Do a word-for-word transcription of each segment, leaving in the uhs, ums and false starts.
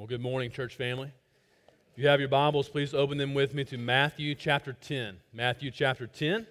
Well, good morning, church family. If you have your Bibles, please open them with me to Matthew chapter ten. Matthew chapter ten.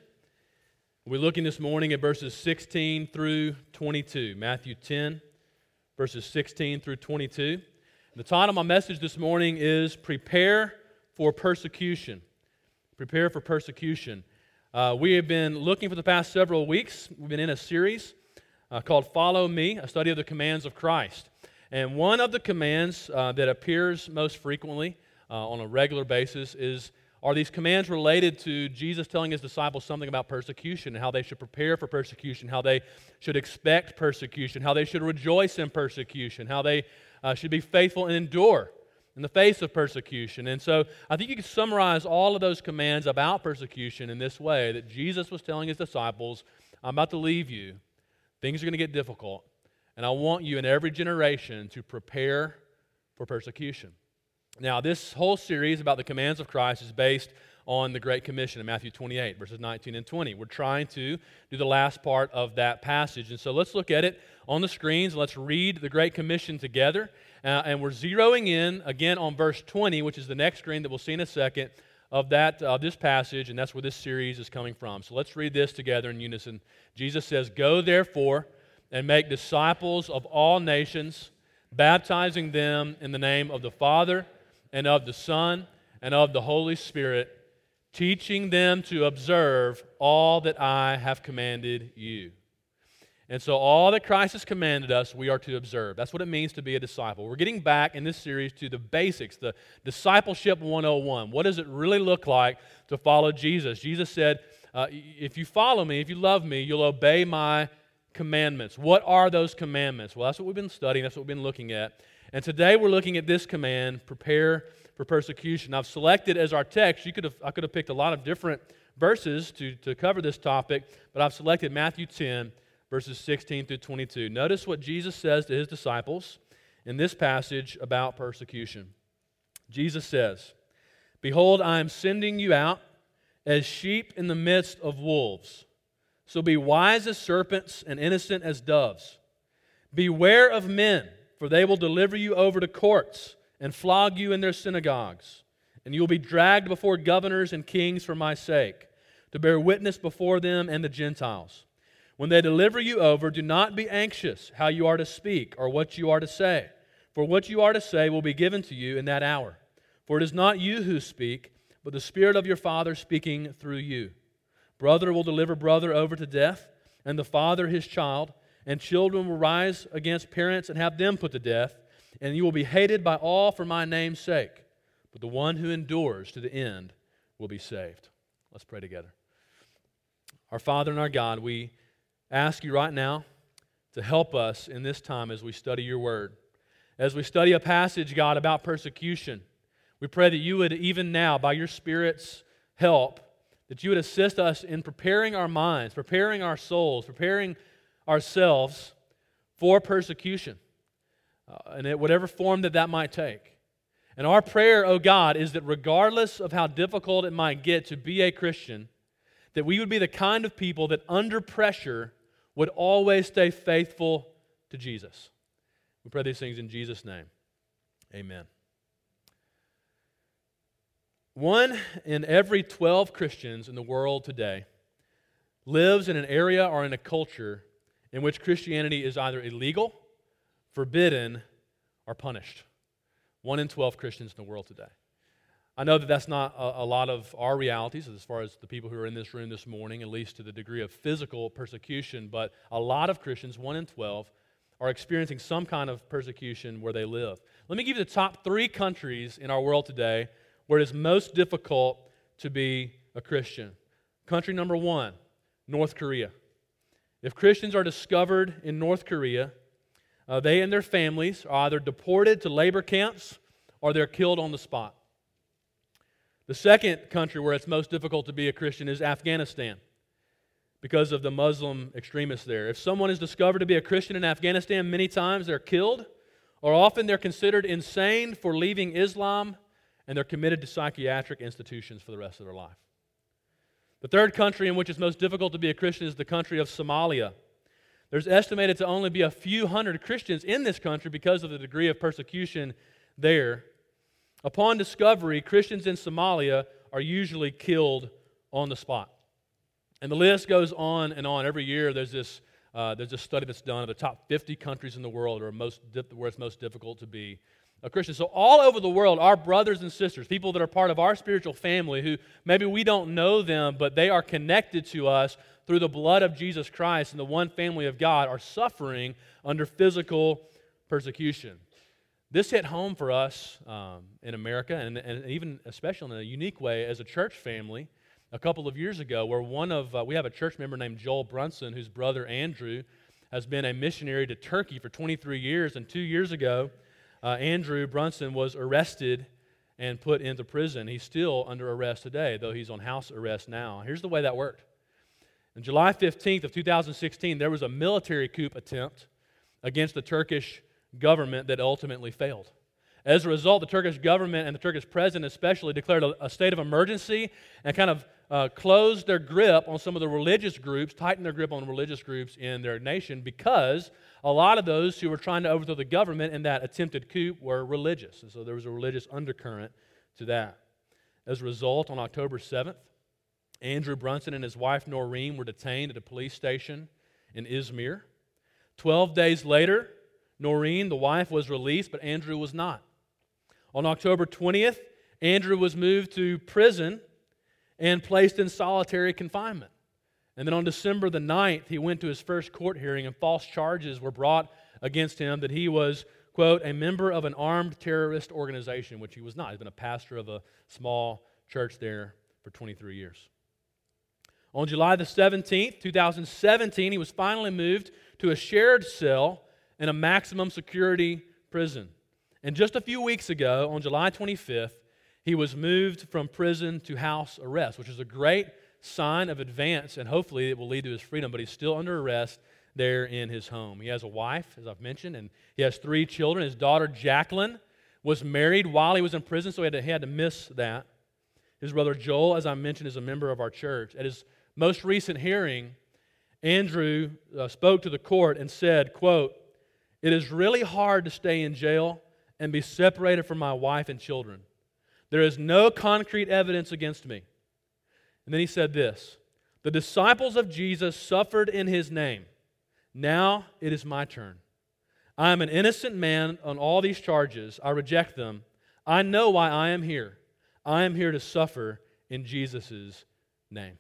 We're looking this morning at verses sixteen through twenty-two. Matthew ten, verses sixteen through twenty-two. The title of my message this morning is Prepare for Persecution. Prepare for Persecution. Uh, we have been looking for the past several weeks. We've been in a series uh, called Follow Me, a study of the commands of Christ. And one of the commands uh, that appears most frequently uh, on a regular basis is, are these commands related to Jesus telling his disciples something about persecution and how they should prepare for persecution, how they should expect persecution, how they should rejoice in persecution, how they uh, should be faithful and endure in the face of persecution. And so I think you can summarize all of those commands about persecution in this way, that Jesus was telling his disciples, I'm about to leave you. Things are going to get difficult. And I want you in every generation to prepare for persecution. Now, this whole series about the commands of Christ is based on the Great Commission in Matthew twenty-eight, verses nineteen and twenty. We're trying to do the last part of that passage. And so let's look at it on the screens. Let's read the Great Commission together. Uh, and we're zeroing in, again, on verse twenty, which is the next screen that we'll see in a second, of that uh, this passage, and that's where this series is coming from. So let's read this together in unison. Jesus says, Go therefore and make disciples of all nations, baptizing them in the name of the Father and of the Son and of the Holy Spirit, teaching them to observe all that I have commanded you. And so all that Christ has commanded us, we are to observe. That's what it means to be a disciple. We're getting back in this series to the basics, the Discipleship one oh one. What does it really look like to follow Jesus? Jesus said, uh, if you follow me, if you love me, you'll obey my commandments. What are those commandments? Well, that's what we've been studying. That's what we've been looking at. And today we're looking at this command, prepare for persecution. I've selected as our text, you could have, I could have picked a lot of different verses to, to cover this topic, but I've selected Matthew ten, verses sixteen through twenty-two. Notice what Jesus says to his disciples in this passage about persecution. Jesus says, Behold, I am sending you out as sheep in the midst of wolves. So be wise as serpents and innocent as doves. Beware of men, for they will deliver you over to courts and flog you in their synagogues. And you will be dragged before governors and kings for my sake, to bear witness before them and the Gentiles. When they deliver you over, do not be anxious how you are to speak or what you are to say. For what you are to say will be given to you in that hour. For it is not you who speak, but the Spirit of your Father speaking through you. Brother will deliver brother over to death, and the father his child, and children will rise against parents and have them put to death, and you will be hated by all for my name's sake. But the one who endures to the end will be saved. Let's pray together. Our Father and our God, we ask you right now to help us in this time as we study your word. As we study a passage, God, about persecution, we pray that you would even now, by your Spirit's help, that you would assist us in preparing our minds, preparing our souls, preparing ourselves for persecution, uh, and in whatever form that that might take. And our prayer, oh God, is that regardless of how difficult it might get to be a Christian, that we would be the kind of people that under pressure would always stay faithful to Jesus. We pray these things in Jesus' name. Amen. One in every twelve Christians in the world today lives in an area or in a culture in which Christianity is either illegal, forbidden, or punished. One in twelve Christians in the world today. I know that that's not a, a lot of our realities as far as the people who are in this room this morning, at least to the degree of physical persecution, but a lot of Christians, one in twelve, are experiencing some kind of persecution where they live. Let me give you the top three countries in our world today where it is most difficult to be a Christian. Country number one, North Korea. If Christians are discovered in North Korea, uh, they and their families are either deported to labor camps or they're killed on the spot. The second country where it's most difficult to be a Christian is Afghanistan, because of the Muslim extremists there. If someone is discovered to be a Christian in Afghanistan, many times they're killed, or often they're considered insane for leaving Islam, and they're committed to psychiatric institutions for the rest of their life. The third country in which it's most difficult to be a Christian is the country of Somalia. There's estimated to only be a few hundred Christians in this country because of the degree of persecution there. Upon discovery, Christians in Somalia are usually killed on the spot. And the list goes on and on. Every year there's this uh, there's a study that's done of the top fifty countries in the world are most where it's most difficult to be a Christian. So all over the world, our brothers and sisters, people that are part of our spiritual family who maybe we don't know them, but they are connected to us through the blood of Jesus Christ and the one family of God, are suffering under physical persecution. This hit home for us um, in America, and, and even especially in a unique way as a church family a couple of years ago, where one of, uh, we have a church member named Joel Brunson, whose brother Andrew has been a missionary to Turkey for twenty-three years, and two years ago, uh, Andrew Brunson was arrested and put into prison. He's still under arrest today, though he's on house arrest now. Here's the way that worked. On July fifteenth of two thousand sixteen, there was a military coup attempt against the Turkish government that ultimately failed. As a result, the Turkish government and the Turkish president especially declared a, a state of emergency and kind of uh, closed their grip on some of the religious groups, tightened their grip on religious groups in their nation, because a lot of those who were trying to overthrow the government in that attempted coup were religious. And so there was a religious undercurrent to that. As a result, on October seventh, Andrew Brunson and his wife Noreen were detained at a police station in Izmir. Twelve days later, Noreen, the wife, was released, but Andrew was not. On October twentieth, Andrew was moved to prison and placed in solitary confinement. And then on December the ninth, he went to his first court hearing, and false charges were brought against him that he was, quote, a member of an armed terrorist organization, which he was not. He's been a pastor of a small church there for twenty-three years. On July the seventeenth, two thousand seventeen, he was finally moved to a shared cell in a maximum security prison. And just a few weeks ago, on July twenty-fifth, he was moved from prison to house arrest, which is a great sign of advance, and hopefully it will lead to his freedom, but he's still under arrest there in his home. He has a wife, as I've mentioned, and he has three children. His daughter, Jacqueline, was married while he was in prison, so he had to, he had to miss that. His brother Joel, as I mentioned, is a member of our church. At his most recent hearing, Andrew uh, spoke to the court and said, quote, "It is really hard to stay in jail and be separated from my wife and children. There is no concrete evidence against me." And then he said this, "The disciples of Jesus suffered in His name. Now it is my turn. I am an innocent man on all these charges. I reject them. I know why I am here. I am here to suffer in Jesus' name."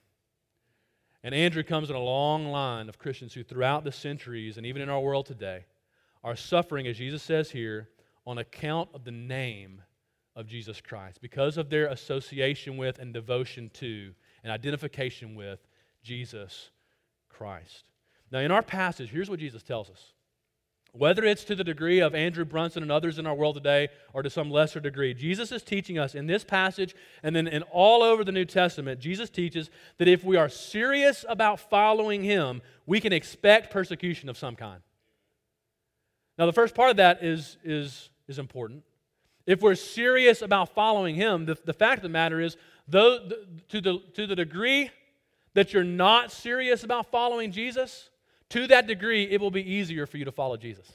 And Andrew comes in a long line of Christians who throughout the centuries and even in our world today are suffering, as Jesus says here, on account of the name of Jesus Christ, because of their association with and devotion to and identification with Jesus Christ. Now, in our passage, here's what Jesus tells us. Whether it's to the degree of Andrew Brunson and others in our world today or to some lesser degree, Jesus is teaching us in this passage and then in all over the New Testament, Jesus teaches that if we are serious about following Him, we can expect persecution of some kind. Now, the first part of that is, is, is important. If we're serious about following Him, the, the fact of the matter is, though, the, to, the, to the degree that you're not serious about following Jesus, to that degree, it will be easier for you to follow Jesus.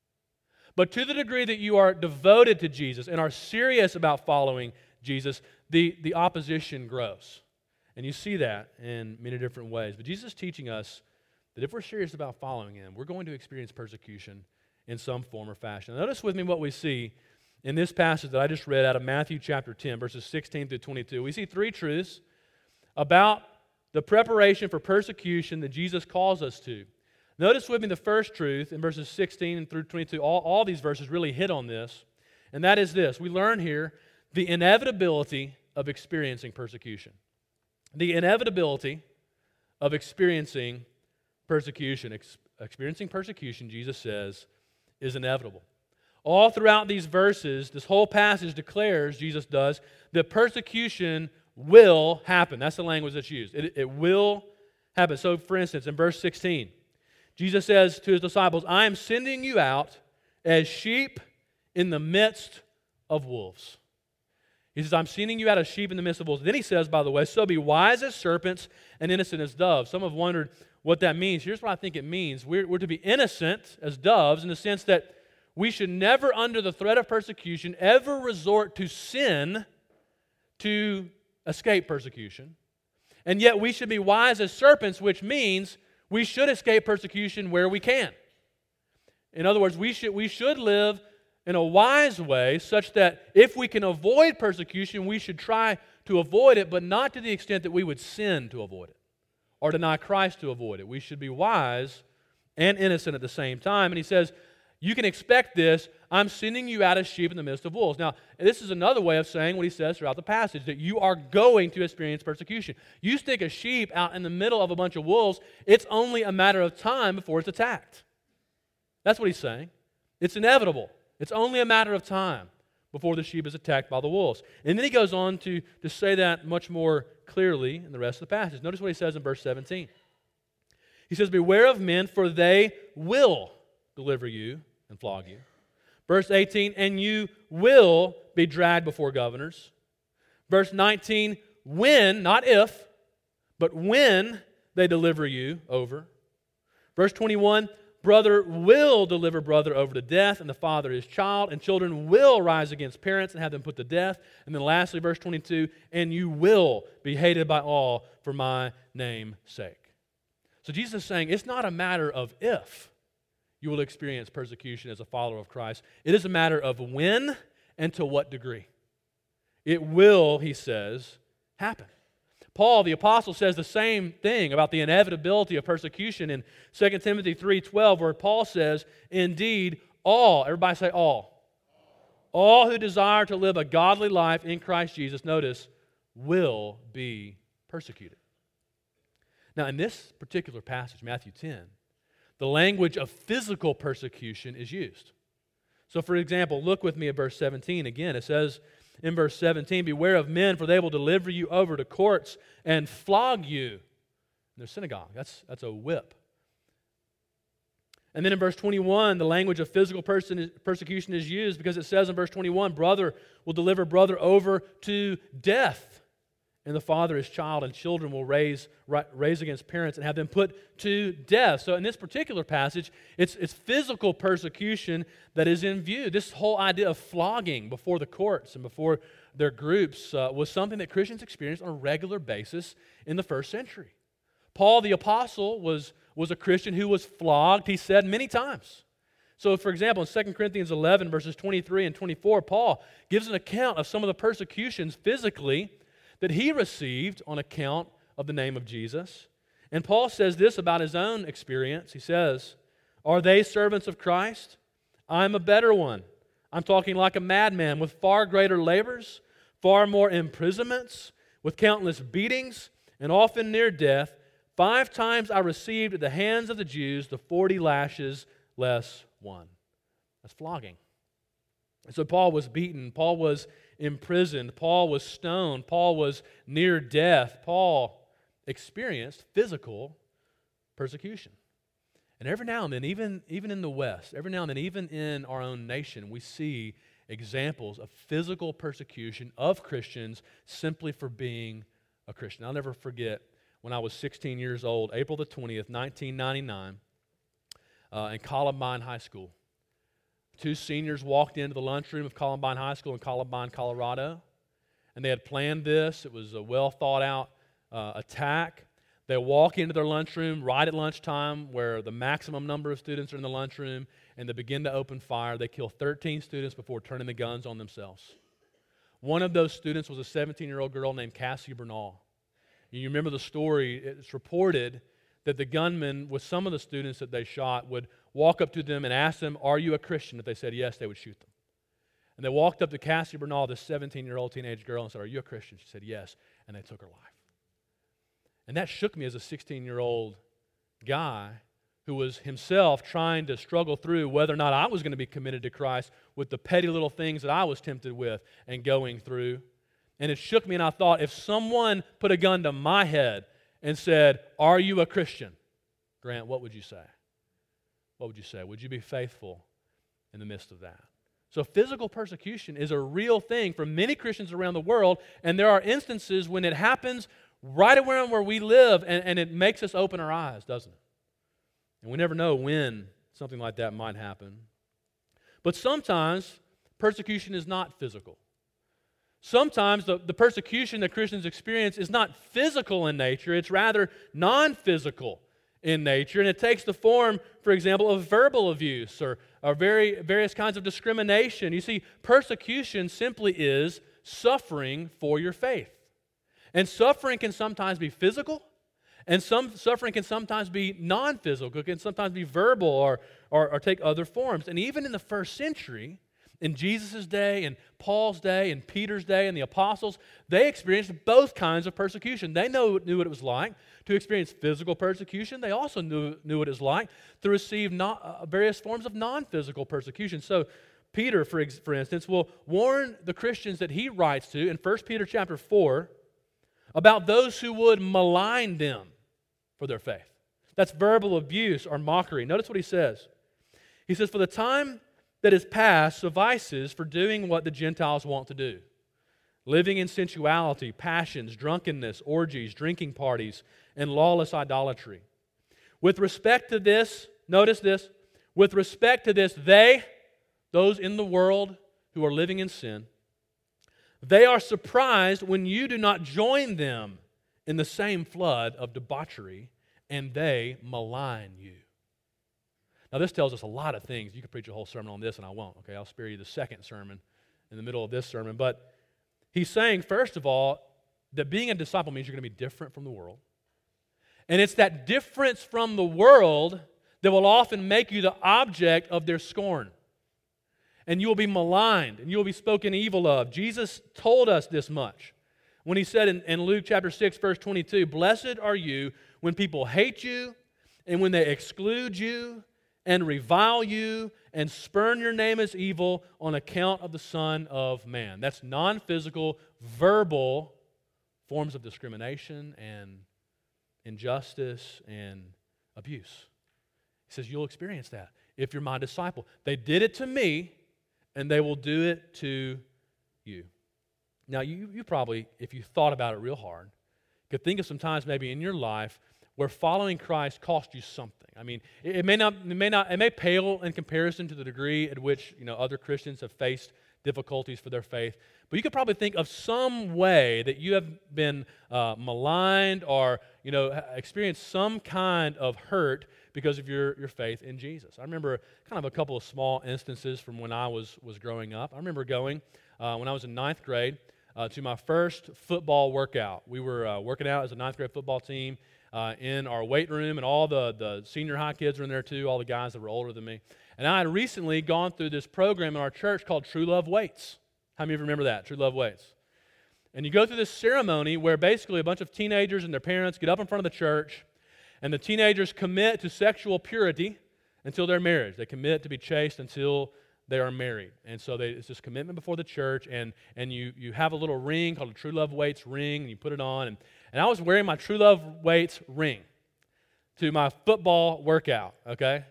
But to the degree that you are devoted to Jesus and are serious about following Jesus, the, the opposition grows. And you see that in many different ways. But Jesus is teaching us that if we're serious about following Him, we're going to experience persecution in some form or fashion. Notice with me what we see in this passage that I just read out of Matthew chapter ten, verses sixteen through twenty-two. We see three truths about the preparation for persecution that Jesus calls us to. Notice with me the first truth in verses sixteen through twenty-two. All, all these verses really hit on this, and that is this. We learn here the inevitability of experiencing persecution. The inevitability of experiencing persecution. Ex- experiencing persecution, Jesus says, is inevitable. All throughout these verses, this whole passage declares, Jesus does, that persecution will happen. That's the language that's used. It, it will happen. So, for instance, in verse sixteen, Jesus says to His disciples, "I am sending you out as sheep in the midst of wolves." He says, "I'm sending you out as sheep in the midst of wolves." Then He says, by the way, "So be wise as serpents and innocent as doves." Some have wondered what that means. Here's what I think it means. We're, we're to be innocent as doves in the sense that we should never, under the threat of persecution, ever resort to sin to escape persecution. And yet we should be wise as serpents, which means we should escape persecution where we can. In other words, we should, we should live in a wise way such that if we can avoid persecution, we should try to avoid it, but not to the extent that we would sin to avoid it or deny Christ to avoid it. We should be wise and innocent at the same time. And he says, you can expect this. I'm sending you out as sheep in the midst of wolves. Now, this is another way of saying what he says throughout the passage, that you are going to experience persecution. You stick a sheep out in the middle of a bunch of wolves, it's only a matter of time before it's attacked. That's what he's saying. It's inevitable. It's only a matter of time before the sheep is attacked by the wolves. And then he goes on to, to say that much more clearly in the rest of the passage. Notice what he says in verse seventeen. He says, beware of men, for they will deliver you and flog you. Verse eighteen, and you will be dragged before governors. Verse nineteen, when, not if, but when they deliver you over. Verse twenty-one, brother will deliver brother over to death, and the father his child, and children will rise against parents and have them put to death. And then lastly, verse twenty-two, and you will be hated by all for my name's sake. So Jesus is saying it's not a matter of if you will experience persecution as a follower of Christ. It is a matter of when and to what degree. It will, he says, happen. Paul, the apostle, says the same thing about the inevitability of persecution in Second Timothy three twelve, where Paul says, indeed, all, everybody say all, all who desire to live a godly life in Christ Jesus, notice, will be persecuted. Now, in this particular passage, Matthew ten, the language of physical persecution is used. So, for example, look with me at verse seventeen again. It says in verse seventeen, beware of men, for they will deliver you over to courts and flog you in their synagogue. That's, that's a whip. And then in verse twenty-one, the language of physical person, persecution is used because it says in verse twenty-one, brother will deliver brother over to death. And the father his child, and children will raise, raise against parents and have them put to death. So in this particular passage, it's, it's physical persecution that is in view. This whole idea of flogging before the courts and before their groups uh, was something that Christians experienced on a regular basis in the first century. Paul the apostle was, was a Christian who was flogged, he said, many times. So, for example, in Second Corinthians eleven, verses twenty-three and twenty-four, Paul gives an account of some of the persecutions physically that he received on account of the name of Jesus. And Paul says this about his own experience. He says, are they servants of Christ? I'm a better one. I'm talking like a madman with far greater labors, far more imprisonments, with countless beatings, and often near death. Five times I received at the hands of the Jews the forty lashes less one. That's flogging. And so Paul was beaten. Paul was imprisoned. Paul was stoned. Paul was near death. Paul experienced physical persecution. And every now and then, even, even in the West, every now and then, even in our own nation, we see examples of physical persecution of Christians simply for being a Christian. I'll never forget when I was sixteen years old, April the twentieth, nineteen ninety-nine, uh, in Columbine High School. Two seniors walked into the lunchroom of Columbine High School in Columbine, Colorado, and they had planned this. It was a well-thought-out uh, attack. They walk into their lunchroom right at lunchtime where the maximum number of students are in the lunchroom, and they begin to open fire. They kill thirteen students before turning the guns on themselves. One of those students was a seventeen-year-old girl named Cassie Bernal. You remember the story. It's reported that the gunmen, with some of the students that they shot, would walk up to them and ask them, are you a Christian? If they said yes, they would shoot them. And they walked up to Cassie Bernal, this seventeen-year-old teenage girl, and said, are you a Christian? She said yes, and they took her life. And that shook me as a sixteen-year-old guy who was himself trying to struggle through whether or not I was going to be committed to Christ with the petty little things that I was tempted with and going through. And it shook me, and I thought, if someone put a gun to my head and said, are you a Christian? Grant, what would you say? What would you say? Would you be faithful in the midst of that? So physical persecution is a real thing for many Christians around the world, and there are instances when it happens right around where we live, and, and it makes us open our eyes, doesn't it? And we never know when something like that might happen. But sometimes persecution is not physical. Sometimes the, the persecution that Christians experience is not physical in nature, it's rather non-physical in nature, and it takes the form, for example, of verbal abuse or, or very, various kinds of discrimination. You see, persecution simply is suffering for your faith. And suffering can sometimes be physical, and some suffering can sometimes be non-physical. It can sometimes be verbal or, or, or take other forms. And even in the first century, in Jesus' day, in Paul's day, in Peter's day, and the apostles, they experienced both kinds of persecution. They know, knew what it was like to experience physical persecution. They also knew, knew what it was like to receive not, uh, various forms of non-physical persecution. So Peter, for, ex- for instance, will warn the Christians that he writes to in First Peter chapter four about those who would malign them for their faith. That's verbal abuse or mockery. Notice what he says. He says, "For the time that is past suffices for doing what the Gentiles want to do, living in sensuality, passions, drunkenness, orgies, drinking parties, and lawless idolatry. With respect to this," notice this, "with respect to this, they," those in the world who are living in sin, "they are surprised when you do not join them in the same flood of debauchery, and they malign you." Now, this tells us a lot of things. You could preach a whole sermon on this, and I won't. Okay, I'll spare you the second sermon in the middle of this sermon. But he's saying, first of all, that being a disciple means you're going to be different from the world. And it's that difference from the world that will often make you the object of their scorn. And you will be maligned, and you will be spoken evil of. Jesus told us this much when he said in, in Luke chapter six, verse twenty-two, "Blessed are you when people hate you, and when they exclude you, and revile you, and spurn your name as evil on account of the Son of Man." That's non-physical, verbal forms of discrimination and injustice and abuse. He says, you'll experience that if you're my disciple. They did it to me, and they will do it to you. Now, you, you probably, if you thought about it real hard, could think of some times maybe in your life where following Christ cost you something. I mean, it, it may not, it may not, it may pale in comparison to the degree at which, you know, other Christians have faced difficulties for their faith. But you could probably think of some way that you have been uh, maligned or, you know, experienced some kind of hurt because of your, your faith in Jesus. I remember kind of a couple of small instances from when I was, was growing up. I remember going, uh, when I was in ninth grade, uh, to my first football workout. We were uh, working out as a ninth grade football team uh, in our weight room, and all the, the senior high kids were in there too, all the guys that were older than me. And I had recently gone through this program in our church called True Love Weights. How many of you remember that, True Love Weights? And you go through this ceremony where basically a bunch of teenagers and their parents get up in front of the church, and the teenagers commit to sexual purity until their marriage. They commit to be chaste until they are married. And so they, it's this commitment before the church, and, and you, you have a little ring called a True Love Weights ring, and you put it on. And, and I was wearing my True Love Weights ring to my football workout, okay?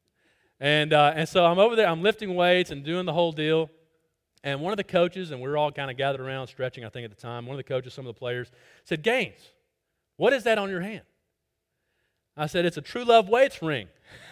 And uh, and so I'm over there, I'm lifting weights and doing the whole deal. And one of the coaches, and we were all kind of gathered around stretching, I think, at the time. One of the coaches, some of the players, said, "Gaines, what is that on your hand?" I said, "It's a True Love Weights ring."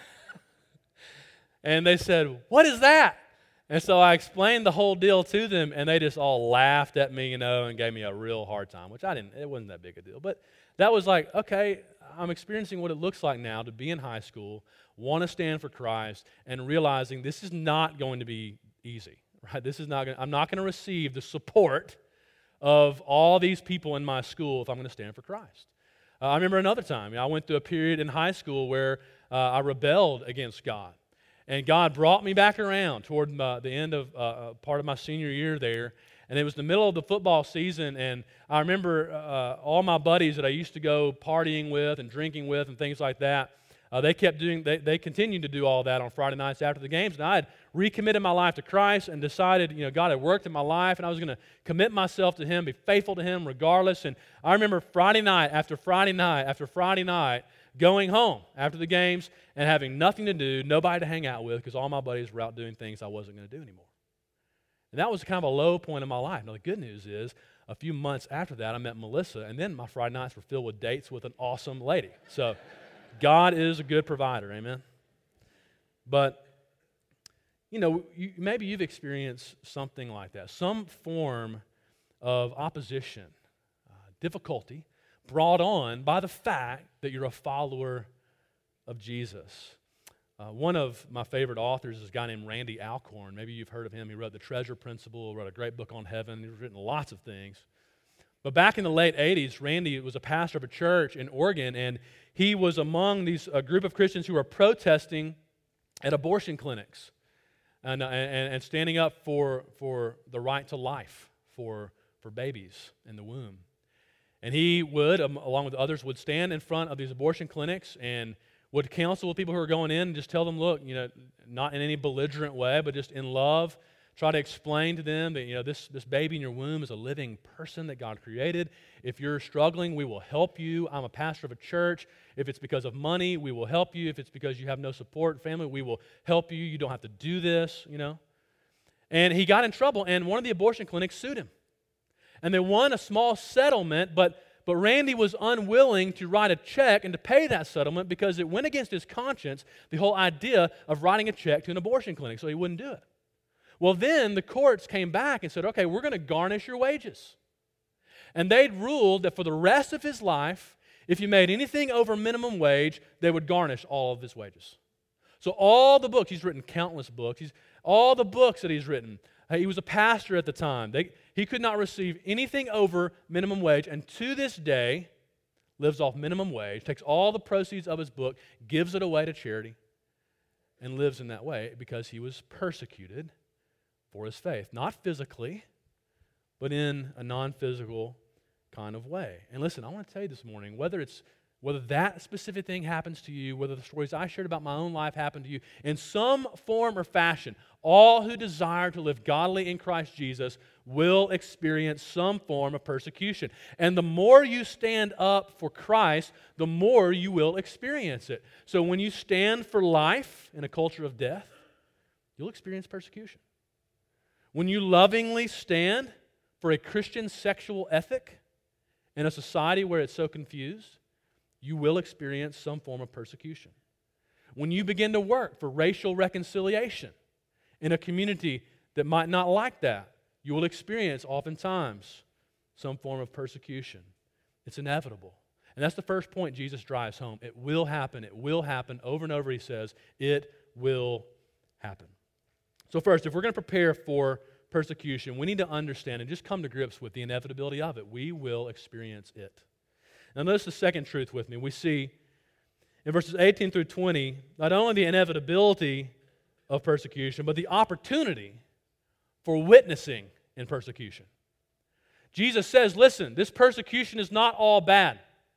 And they said, "What is that?" And so I explained the whole deal to them, and they just all laughed at me, you know, and gave me a real hard time, which I didn't, it wasn't that big a deal. But that was like, okay, I'm experiencing what it looks like now to be in high school, want to stand for Christ, and realizing this is not going to be easy, right? This is not going to, I'm not going to receive the support of all these people in my school if I'm going to stand for Christ. Uh, I remember another time, you know, I went through a period in high school where uh, I rebelled against God. And God brought me back around toward my, the end of uh, part of my senior year there. And it was the middle of the football season, and I remember uh, all my buddies that I used to go partying with and drinking with and things like that, uh, they kept doing, they, they continued to do all that on Friday nights after the games. And I had recommitted my life to Christ and decided, you know, God had worked in my life, and I was going to commit myself to Him, be faithful to Him regardless. And I remember Friday night after Friday night after Friday night, going home after the games and having nothing to do, nobody to hang out with, because all my buddies were out doing things I wasn't going to do anymore. And that was kind of a low point in my life. Now, the good news is, a few months after that, I met Melissa, and then my Friday nights were filled with dates with an awesome lady. So, God is a good provider, amen? But you know, you, maybe you've experienced something like that, some form of opposition, uh, difficulty brought on by the fact that you're a follower of Jesus. Uh, one of my favorite authors is a guy named Randy Alcorn. Maybe you've heard of him. He wrote The Treasure Principle, wrote a great book on heaven. He's written lots of things. But back in the late eighties, Randy was a pastor of a church in Oregon, and he was among these a group of Christians who were protesting at abortion clinics and, uh, and, and standing up for, for the right to life for, for babies in the womb. And he would, um, along with others, would stand in front of these abortion clinics and would counsel with people who are going in and just tell them, look, you know, not in any belligerent way, but just in love, try to explain to them that, you know, this, this baby in your womb is a living person that God created. If you're struggling, we will help you. I'm a pastor of a church. If it's because of money, we will help you. If it's because you have no support family, we will help you. You don't have to do this, you know. And he got in trouble, and one of the abortion clinics sued him. And they won a small settlement, but But Randy was unwilling to write a check and to pay that settlement because it went against his conscience, the whole idea of writing a check to an abortion clinic, so he wouldn't do it. Well, then the courts came back and said, okay, we're going to garnish your wages. And they'd ruled that for the rest of his life, if you made anything over minimum wage, they would garnish all of his wages. So all the books, he's written countless books, he's, all the books that he's written, he was a pastor at the time. They, he could not receive anything over minimum wage, and to this day, lives off minimum wage, takes all the proceeds of his book, gives it away to charity, and lives in that way because he was persecuted for his faith. Not physically, but in a non-physical kind of way. And listen, I want to tell you this morning, whether it's whether that specific thing happens to you, whether the stories I shared about my own life happen to you, in some form or fashion, all who desire to live godly in Christ Jesus will experience some form of persecution. And the more you stand up for Christ, the more you will experience it. So when you stand for life in a culture of death, you'll experience persecution. When you lovingly stand for a Christian sexual ethic in a society where it's so confused, you will experience some form of persecution. When you begin to work for racial reconciliation in a community that might not like that, you will experience oftentimes some form of persecution. It's inevitable. And that's the first point Jesus drives home. It will happen. It will happen. Over and over he says, it will happen. So first, if we're going to prepare for persecution, we need to understand and just come to grips with the inevitability of it. We will experience it. Now notice the second truth with me. We see in verses eighteen through twenty, not only the inevitability of persecution, but the opportunity for witnessing in persecution. Jesus says, listen, this persecution is not all bad.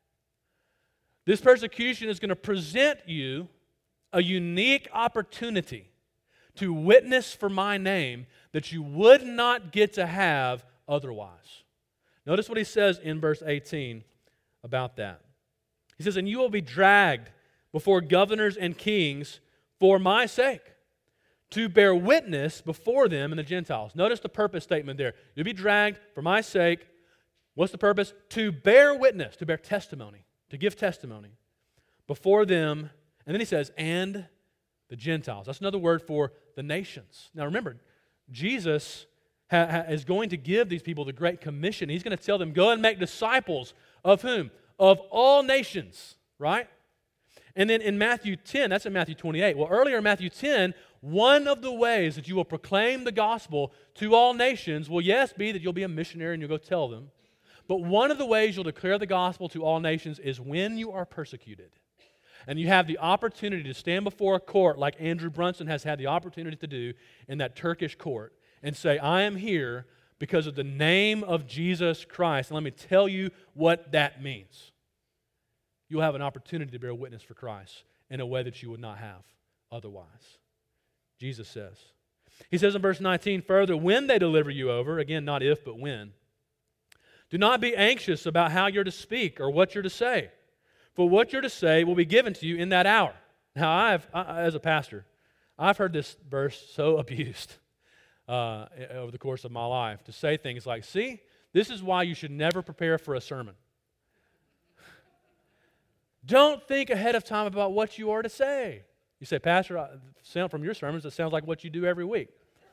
This persecution is going to present you a unique opportunity to witness for my name that you would not get to have otherwise. Notice what he says in verse eighteen about that. He says, and you will be dragged before governors and kings for my sake, to bear witness before them and the Gentiles. Notice the purpose statement there. You'll be dragged for my sake. What's the purpose? To bear witness, to bear testimony, to give testimony before them. And then he says, and the Gentiles. That's another word for the nations. Now remember, Jesus ha- ha- is going to give these people the Great Commission. He's going to tell them, go and make disciples of whom? Of all nations, right? And then in Matthew ten, that's in Matthew twenty-eight. Well, earlier in Matthew ten, one of the ways that you will proclaim the gospel to all nations will, yes, be that you'll be a missionary and you'll go tell them. But one of the ways you'll declare the gospel to all nations is when you are persecuted. And you have the opportunity to stand before a court like Andrew Brunson has had the opportunity to do in that Turkish court and say, I am here because of the name of Jesus Christ. And let me tell you what that means. You'll have an opportunity to bear witness for Christ in a way that you would not have otherwise. Jesus says. He says in verse nineteen, further, when they deliver you over, again, not if, but when, do not be anxious about how you're to speak or what you're to say, for what you're to say will be given to you in that hour. Now, I've, I, as a pastor, I've heard this verse so abused uh, over the course of my life to say things like, see, this is why you should never prepare for a sermon. Don't think ahead of time about what you are to say. You say, Pastor, I, sound from your sermons, it sounds like what you do every week.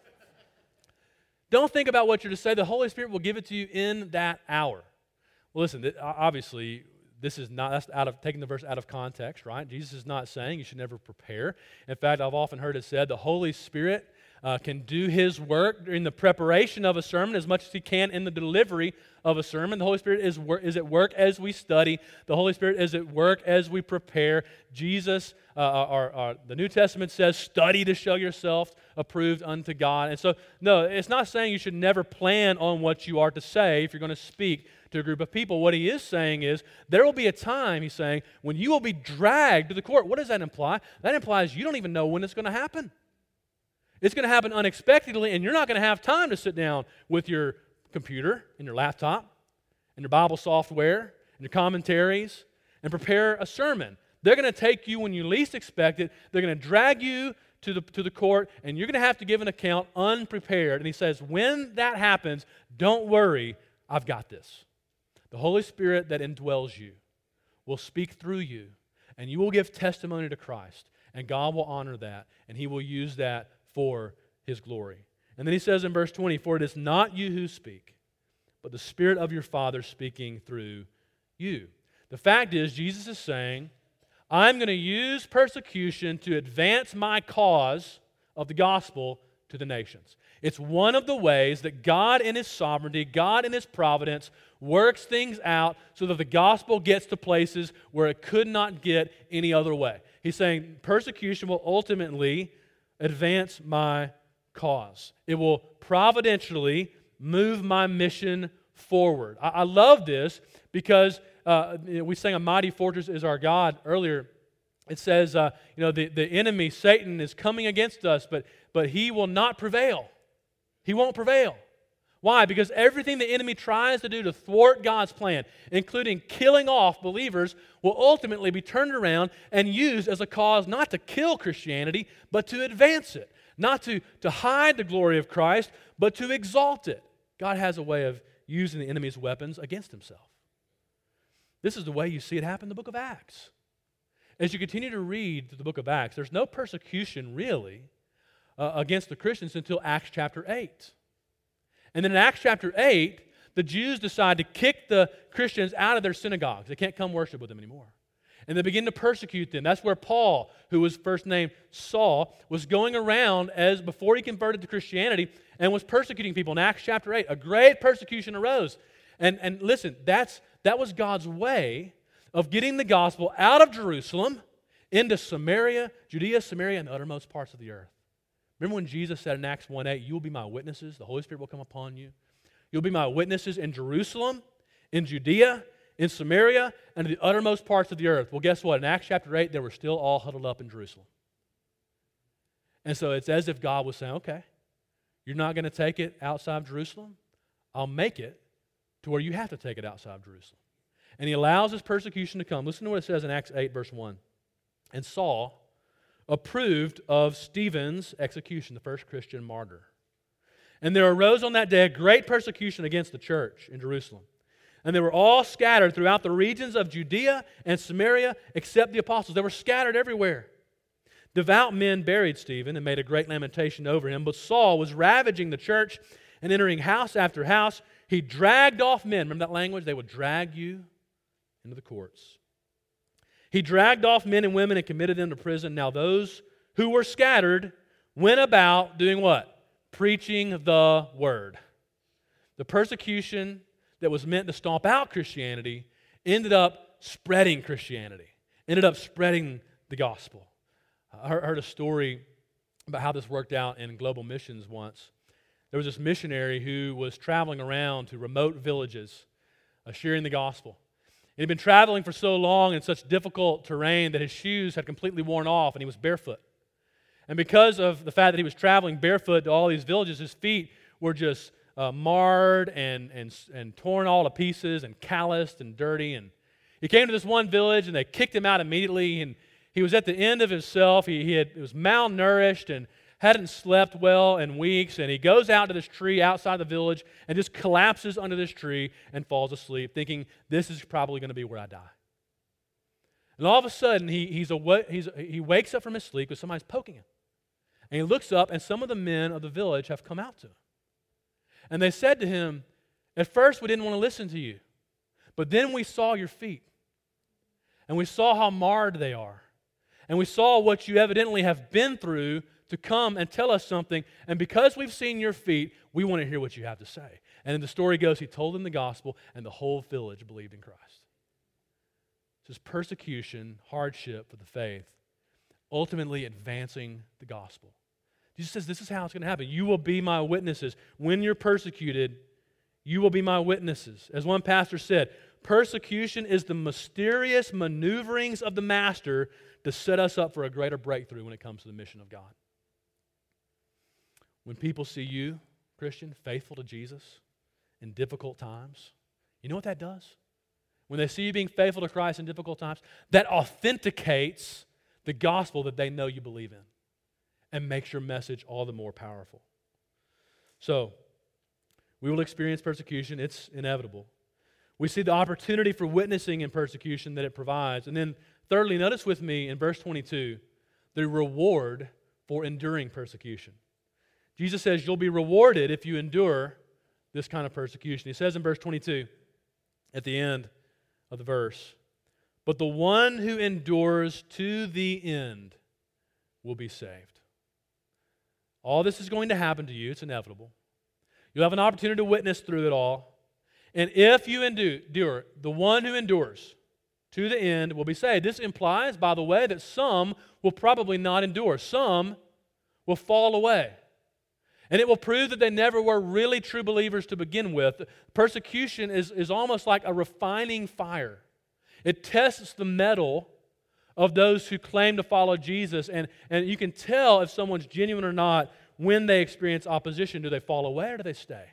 Don't think about what you're to say. The Holy Spirit will give it to you in that hour. Well, listen, th- obviously, this is not, that's out of, taking the verse out of context, right? Jesus is not saying you should never prepare. In fact, I've often heard it said the Holy Spirit uh, can do His work in the preparation of a sermon as much as He can in the delivery of a sermon. The Holy Spirit is, wor- is at work as we study. The Holy Spirit is at work as we prepare. Jesus, uh, our, our, the New Testament says, study to show yourself approved unto God. And so, no, it's not saying you should never plan on what you are to say if you're going to speak to a group of people. What he is saying is, there will be a time, he's saying, when you will be dragged to the court. What does that imply? That implies you don't even know when it's going to happen. It's going to happen unexpectedly, and you're not going to have time to sit down with your computer and your laptop and your Bible software and your commentaries and prepare a sermon. They're going to take you when you least expect it. They're going to drag you to the, to the court, and you're going to have to give an account unprepared. And he says, when that happens, don't worry, I've got this. The Holy Spirit that indwells you will speak through you, and you will give testimony to Christ, and God will honor that, and He will use that for His glory. And then he says in verse twenty, for it is not you who speak, but the Spirit of your Father speaking through you. The fact is, Jesus is saying, I'm going to use persecution to advance my cause of the gospel to the nations. It's one of the ways that God in His sovereignty, God in His providence, works things out so that the gospel gets to places where it could not get any other way. He's saying persecution will ultimately advance my cause. It will providentially move my mission forward. I, I love this because uh, you know, we sang "A Mighty Fortress is Our God" earlier. It says, uh, you know, the, the enemy, Satan, is coming against us, but, but he will not prevail. He won't prevail. Why? Because everything the enemy tries to do to thwart God's plan, including killing off believers, will ultimately be turned around and used as a cause not to kill Christianity, but to advance it. Not to, to hide the glory of Christ, but to exalt it. God has a way of using the enemy's weapons against Himself. This is the way you see it happen in the book of Acts. As you continue to read the book of Acts, there's no persecution really uh, against the Christians until Acts chapter eight. And then in Acts chapter eight, the Jews decide to kick the Christians out of their synagogues. They can't come worship with them anymore. And they begin to persecute them. That's where Paul, who was first named Saul, was going around as before he converted to Christianity and was persecuting people. In Acts chapter eight, a great persecution arose. And, and listen, that's, that was God's way of getting the gospel out of Jerusalem into Samaria, Judea, Samaria, and the uttermost parts of the earth. Remember when Jesus said in Acts one eight, you will be my witnesses, the Holy Spirit will come upon you. You'll be my witnesses in Jerusalem, in Judea, in Samaria, and the uttermost parts of the earth. Well, guess what? In Acts chapter eight, they were still all huddled up in Jerusalem. And so it's as if God was saying, okay, you're not going to take it outside of Jerusalem? I'll make it to where you have to take it outside of Jerusalem. And He allows His persecution to come. Listen to what it says in Acts eight, verse one. And Saul approved of Stephen's execution, the first Christian martyr. And there arose on that day a great persecution against the church in Jerusalem. And they were all scattered throughout the regions of Judea and Samaria, except the apostles. They were scattered everywhere. Devout men buried Stephen and made a great lamentation over him. But Saul was ravaging the church and entering house after house. He dragged off men. Remember that language? They would drag you into the courts. He dragged off men and women and committed them to prison. Now those who were scattered went about doing what? Preaching the word. The persecution that was meant to stomp out Christianity ended up spreading Christianity, ended up spreading the gospel. I heard a story about how this worked out in global missions once. There was this missionary who was traveling around to remote villages, uh, sharing the gospel. He had been traveling for so long in such difficult terrain that his shoes had completely worn off and he was barefoot. And because of the fact that he was traveling barefoot to all these villages, his feet were just uh, marred and, and, and torn all to pieces and calloused and dirty. And he came to this one village and they kicked him out immediately. And he was at the end of himself. He, he, had, he was malnourished and hadn't slept well in weeks, and he goes out to this tree outside the village and just collapses under this tree and falls asleep, thinking, this is probably going to be where I die. And all of a sudden, he, he's awa- he's, he wakes up from his sleep because somebody's poking him. And he looks up, and some of the men of the village have come out to him. And they said to him, at first we didn't want to listen to you, but then we saw your feet, and we saw how marred they are, and we saw what you evidently have been through to come and tell us something, and because we've seen your feet, we want to hear what you have to say. And then the story goes, he told them the gospel, and the whole village believed in Christ. This is persecution, hardship for the faith, ultimately advancing the gospel. Jesus says this is how it's going to happen. You will be my witnesses. When you're persecuted, you will be my witnesses. As one pastor said, persecution is the mysterious maneuverings of the master to set us up for a greater breakthrough when it comes to the mission of God. When people see you, Christian, faithful to Jesus in difficult times, you know what that does? When they see you being faithful to Christ in difficult times, that authenticates the gospel that they know you believe in and makes your message all the more powerful. So, we will experience persecution. It's inevitable. We see the opportunity for witnessing in persecution that it provides. And then, thirdly, notice with me in verse twenty-two, the reward for enduring persecution. Jesus says you'll be rewarded if you endure this kind of persecution. He says in verse twenty-two, at the end of the verse, but the one who endures to the end will be saved. All this is going to happen to you. It's inevitable. You'll have an opportunity to witness through it all. And if you endure, the one who endures to the end will be saved. This implies, by the way, that some will probably not endure. Some will fall away. And it will prove that they never were really true believers to begin with. Persecution is, is almost like a refining fire. It tests the mettle of those who claim to follow Jesus. And, and you can tell if someone's genuine or not when they experience opposition. Do they fall away or do they stay?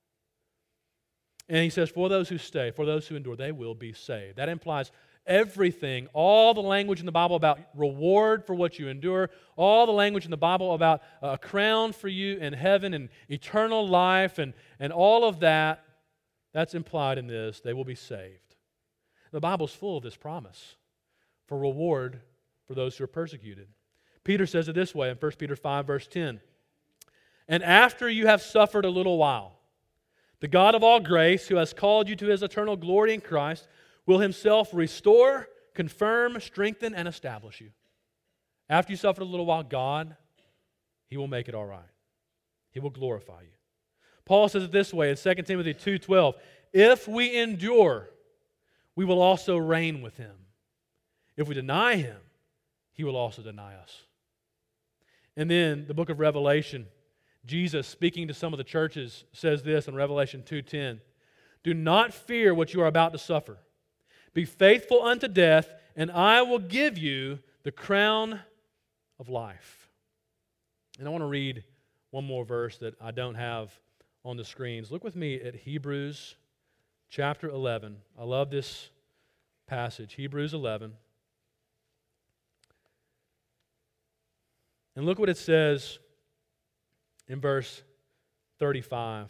And he says, for those who stay, for those who endure, they will be saved. That implies everything, all the language in the Bible about reward for what you endure, all the language in the Bible about a crown for you in heaven and eternal life and, and all of that, that's implied in this. They will be saved. The Bible's full of this promise for reward for those who are persecuted. Peter says it this way in First Peter five, verse ten. And after you have suffered a little while, the God of all grace, who has called you to His eternal glory in Christ, will Himself restore, confirm, strengthen, and establish you. After you suffered a little while, God, He will make it all right. He will glorify you. Paul says it this way in Second Timothy two twelve, if we endure, we will also reign with Him. If we deny Him, He will also deny us. And then the book of Revelation, Jesus, speaking to some of the churches, says this in Revelation two ten, do not fear what you are about to suffer. Be faithful unto death, and I will give you the crown of life. And I want to read one more verse that I don't have on the screens. Look with me at Hebrews chapter eleven. I love this passage, Hebrews eleven. And look what it says in verse thirty-five.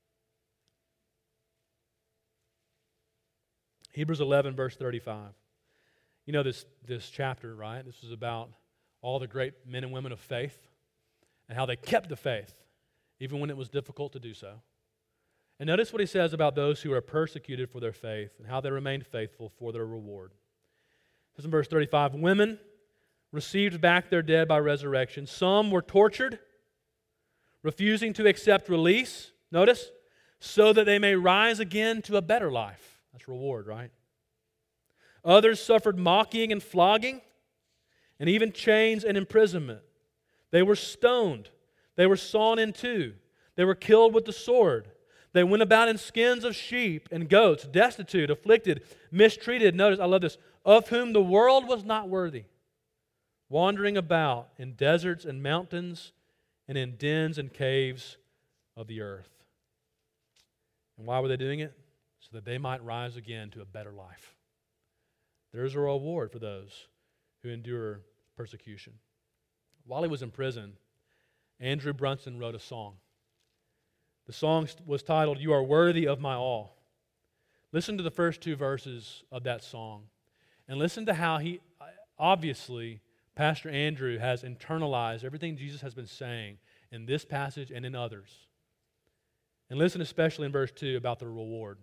Hebrews eleven, verse thirty-five. You know this, this chapter, right? This is about all the great men and women of faith and how they kept the faith, even when it was difficult to do so. And notice what he says about those who are persecuted for their faith and how they remained faithful for their reward. It says in verse thirty-five, women received back their dead by resurrection. Some were tortured, refusing to accept release, notice, so that they may rise again to a better life. That's reward, right? Others suffered mocking and flogging, and even chains and imprisonment. They were stoned. They were sawn in two. They were killed with the sword. They went about in skins of sheep and goats, destitute, afflicted, mistreated. Notice, I love this, of whom the world was not worthy, wandering about in deserts and mountains and in dens and caves of the earth. And why were they doing it? So that they might rise again to a better life. There is a reward for those who endure persecution. While he was in prison, Andrew Brunson wrote a song. The song was titled, You Are Worthy of My All. Listen to the first two verses of that song. And listen to how he, obviously, Pastor Andrew has internalized everything Jesus has been saying in this passage and in others. And listen especially in verse two about the reward.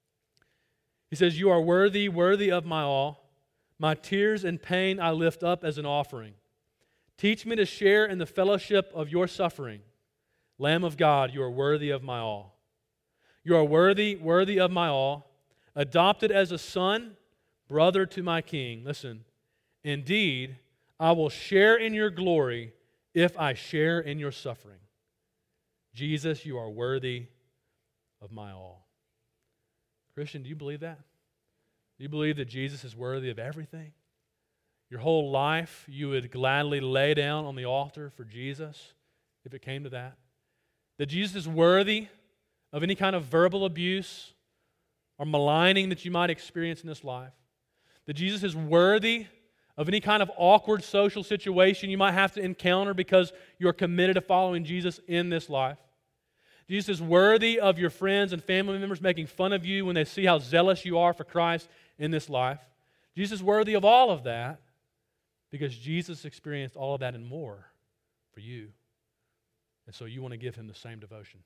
He says, "You are worthy, worthy of my all. My tears and pain I lift up as an offering. Teach me to share in the fellowship of your suffering. Lamb of God, you are worthy of my all. You are worthy, worthy of my all, adopted as a son, brother to my King." Listen, "Indeed, I will share in your glory if I share in your suffering. Jesus, you are worthy of my all." Christian, do you believe that? Do you believe that Jesus is worthy of everything? Your whole life you would gladly lay down on the altar for Jesus if it came to that? That Jesus is worthy of any kind of verbal abuse or maligning that you might experience in this life? That Jesus is worthy of any kind of awkward social situation you might have to encounter because you're committed to following Jesus in this life? Jesus is worthy of your friends and family members making fun of you when they see how zealous you are for Christ in this life. Jesus is worthy of all of that because Jesus experienced all of that and more for you. And so you want to give Him the same devotion.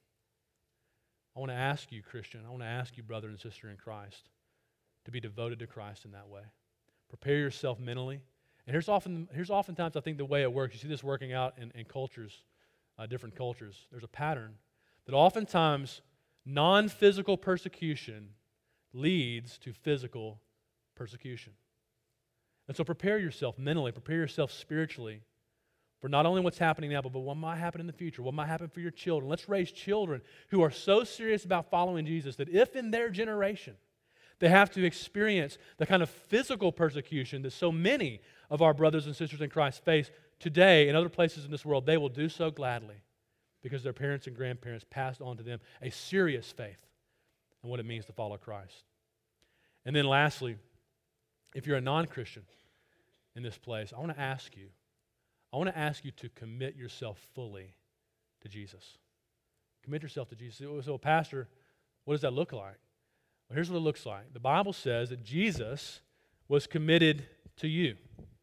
I want to ask you, Christian, I want to ask you, brother and sister in Christ, to be devoted to Christ in that way. Prepare yourself mentally. And here's often, here's oftentimes, I think, the way it works. You see this working out in, in cultures, uh, different cultures. There's a pattern that oftentimes non-physical persecution leads to physical persecution. And so prepare yourself mentally, prepare yourself spiritually for not only what's happening now, but what might happen in the future, what might happen for your children. Let's raise children who are so serious about following Jesus that if in their generation they have to experience the kind of physical persecution that so many of our brothers and sisters in Christ face today in other places in this world, they will do so gladly because their parents and grandparents passed on to them a serious faith in what it means to follow Christ. And then lastly, if you're a non-Christian in this place, I want to ask you, I want to ask you to commit yourself fully to Jesus. Commit yourself to Jesus. So, Pastor, what does that look like? Well, here's what it looks like. The Bible says that Jesus was committed to you.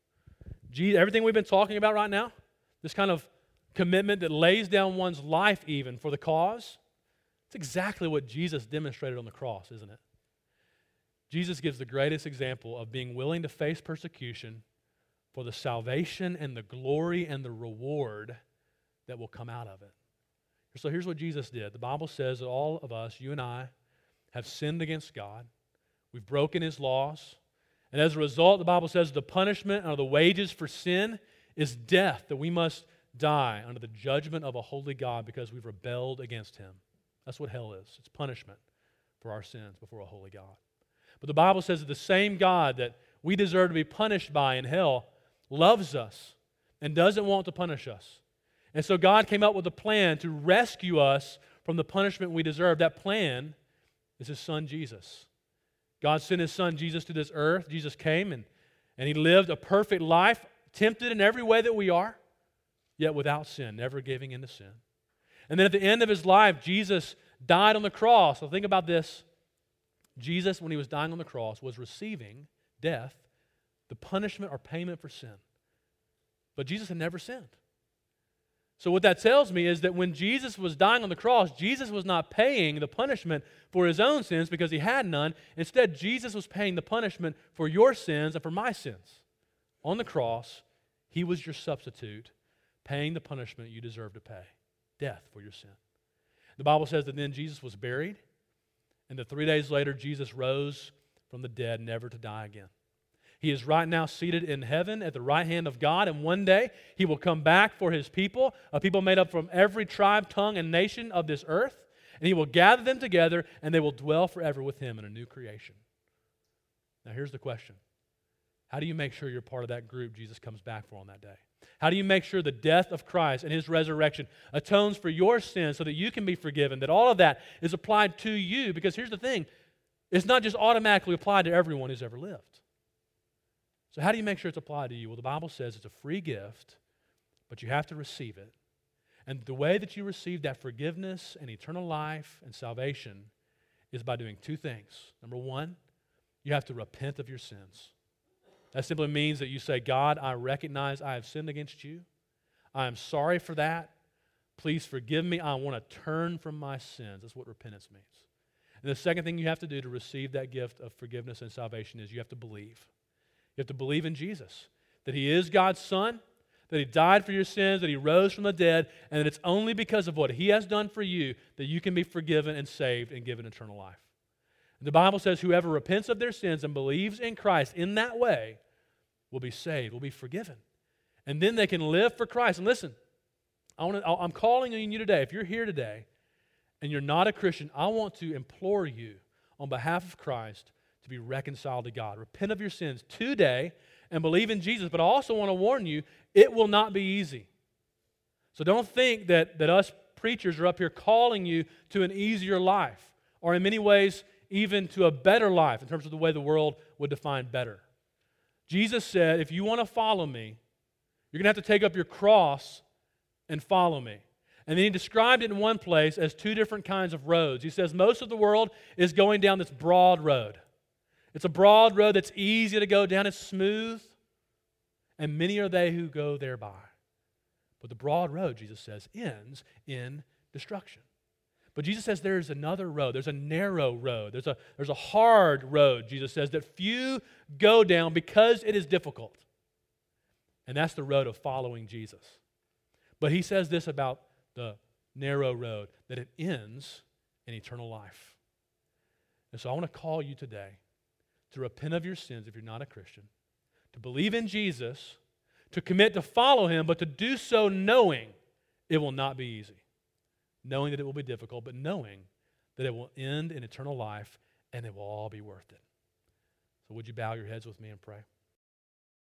Je- everything we've been talking about right now, this kind of commitment that lays down one's life even for the cause, it's exactly what Jesus demonstrated on the cross, isn't it? Jesus gives the greatest example of being willing to face persecution for the salvation and the glory and the reward that will come out of it. So here's what Jesus did. The Bible says that all of us, you and I, have sinned against God. We've broken His laws. And as a result, the Bible says the punishment or the wages for sin is death, that we must die under the judgment of a holy God because we've rebelled against Him. That's what hell is. It's punishment for our sins before a holy God. But the Bible says that the same God that we deserve to be punished by in hell loves us and doesn't want to punish us. And so God came up with a plan to rescue us from the punishment we deserve. That plan is His Son, Jesus. God sent His Son, Jesus, to this earth. Jesus came and, and He lived a perfect life, tempted in every way that we are, yet without sin, never giving in to sin. And then at the end of His life, Jesus died on the cross. So think about this. Jesus, when He was dying on the cross, was receiving death, the punishment or payment for sin. But Jesus had never sinned. So what that tells me is that when Jesus was dying on the cross, Jesus was not paying the punishment for His own sins because He had none. Instead, Jesus was paying the punishment for your sins and for my sins. On the cross, He was your substitute, paying the punishment you deserve to pay, death for your sin. The Bible says that then Jesus was buried, and that three days later, Jesus rose from the dead, never to die again. He is right now seated in heaven at the right hand of God, and one day He will come back for His people, a people made up from every tribe, tongue, and nation of this earth, and He will gather them together, and they will dwell forever with Him in a new creation. Now here's the question. How do you make sure you're part of that group Jesus comes back for on that day? How do you make sure the death of Christ and His resurrection atones for your sins so that you can be forgiven, that all of that is applied to you? Because here's the thing, it's not just automatically applied to everyone who's ever lived. So how do you make sure it's applied to you? Well, the Bible says it's a free gift, but you have to receive it. And the way that you receive that forgiveness and eternal life and salvation is by doing two things. Number one, you have to repent of your sins. That simply means that you say, God, I recognize I have sinned against you. I am sorry for that. Please forgive me. I want to turn from my sins. That's what repentance means. And the second thing you have to do to receive that gift of forgiveness and salvation is you have to believe. You have to believe in Jesus, that He is God's Son, that He died for your sins, that He rose from the dead, and that it's only because of what He has done for you that you can be forgiven and saved and given eternal life. And the Bible says whoever repents of their sins and believes in Christ in that way will be saved, will be forgiven. And then they can live for Christ. And listen, I want to, I'm calling on you today. If you're here today and you're not a Christian, I want to implore you on behalf of Christ to be reconciled to God. Repent of your sins today and believe in Jesus. But I also want to warn you, it will not be easy. So don't think that, that us preachers are up here calling you to an easier life, or in many ways, even to a better life in terms of the way the world would define better. Jesus said, if you want to follow me, you're going to have to take up your cross and follow me. And then He described it in one place as two different kinds of roads. He says most of the world is going down this broad road. It's a broad road that's easy to go down. It's smooth. And many are they who go thereby. But the broad road, Jesus says, ends in destruction. But Jesus says there's another road. There's a narrow road. There's a, there's a hard road, Jesus says, that few go down because it is difficult. And that's the road of following Jesus. But He says this about the narrow road, that it ends in eternal life. And so I want to call you today to repent of your sins if you're not a Christian, to believe in Jesus, to commit to follow Him, but to do so knowing it will not be easy. Knowing that it will be difficult, but knowing that it will end in eternal life and it will all be worth it. So would you bow your heads with me and pray?